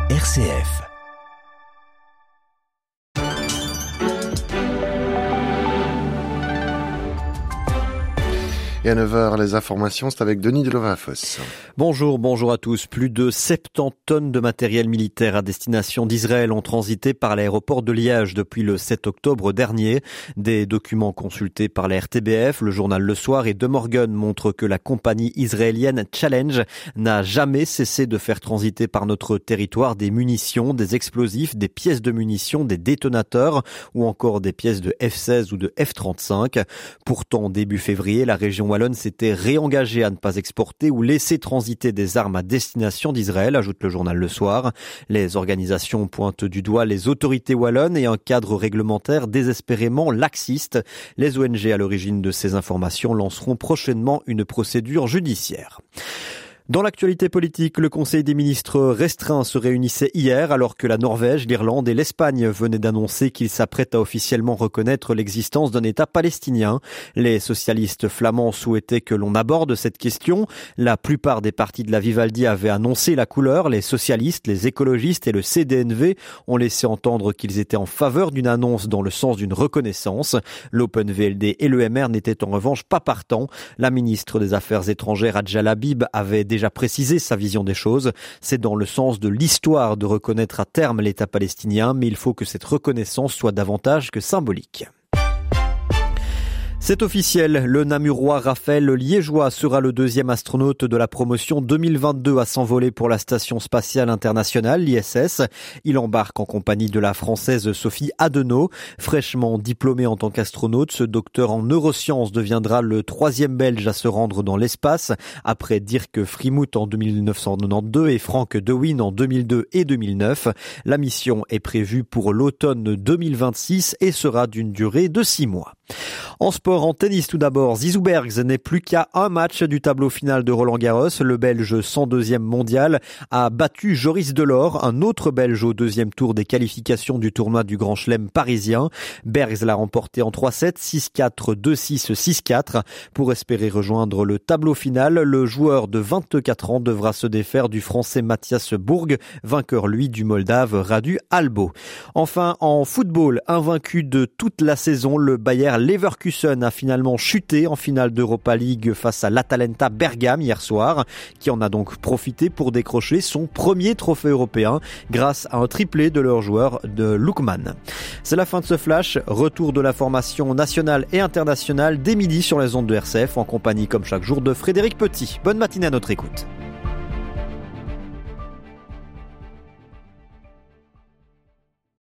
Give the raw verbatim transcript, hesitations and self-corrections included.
R C F. Et à neuf heures, les informations, c'est avec Denis Delovafoss. Bonjour, bonjour à tous. Plus de soixante-dix tonnes de matériel militaire à destination d'Israël ont transité par l'aéroport de Liège depuis le sept octobre dernier. Des documents consultés par la R T B F, le journal Le Soir et De Morgan montrent que la compagnie israélienne Challenge n'a jamais cessé de faire transiter par notre territoire des munitions, des explosifs, des pièces de munitions, des détonateurs ou encore des pièces de F seize ou de F trente-cinq. Pourtant, début février, la région Wallonne s'était réengagée à ne pas exporter ou laisser transiter des armes à destination d'Israël, ajoute le journal Le Soir. Les organisations pointent du doigt les autorités wallonnes et un cadre réglementaire désespérément laxiste. Les O N G à l'origine de ces informations lanceront prochainement une procédure judiciaire. Dans l'actualité politique, le Conseil des ministres restreint se réunissait hier alors que la Norvège, l'Irlande et l'Espagne venaient d'annoncer qu'ils s'apprêtent à officiellement reconnaître l'existence d'un État palestinien. Les socialistes flamands souhaitaient que l'on aborde cette question. La plupart des partis de la Vivaldi avaient annoncé la couleur. Les socialistes, les écologistes et le C D N V ont laissé entendre qu'ils étaient en faveur d'une annonce dans le sens d'une reconnaissance. L'Open V L D et le M R n'étaient en revanche pas partants. La ministre des Affaires étrangères, Adjal Habib, avait déjà précisé sa vision des choses. C'est dans le sens de l'histoire de reconnaître à terme l'État palestinien, mais il faut que cette reconnaissance soit davantage que symbolique. C'est officiel, le Namurois Raphaël Liégeois sera le deuxième astronaute de la promotion deux mille vingt-deux à s'envoler pour la Station spatiale internationale, l'I S S. Il embarque en compagnie de la Française Sophie Adenau. Fraîchement diplômé en tant qu'astronaute, ce docteur en neurosciences deviendra le troisième Belge à se rendre dans l'espace, après Dirk Frimout en dix-neuf cent quatre-vingt-douze et Frank De Wijn en deux mille deux et deux mille neuf. La mission est prévue pour l'automne deux mille vingt-six et sera d'une durée de six mois. En sport, en tennis tout d'abord, Zizou Bergs n'est plus qu'à un match du tableau final de Roland-Garros. Le Belge cent deuxième mondial a battu Joris Delors, un autre Belge au deuxième tour des qualifications du tournoi du Grand Chelem parisien. Bergs l'a remporté en trois sept, six quatre, deux six, six quatre. Pour espérer rejoindre le tableau final, le joueur de vingt-quatre ans devra se défaire du Français Mathias Bourg, vainqueur lui du Moldave Radu Albo. Enfin, en football, invaincu de toute la saison, le Bayer Leverkusen a finalement chuté en finale d'Europa League face à l'Atalanta Bergame hier soir, qui en a donc profité pour décrocher son premier trophée européen grâce à un triplé de leur joueur de Lookman. C'est la fin de ce flash. Retour de la formation nationale et internationale dès midi sur les ondes de R C F en compagnie comme chaque jour de Frédéric Petit. Bonne matinée à notre écoute.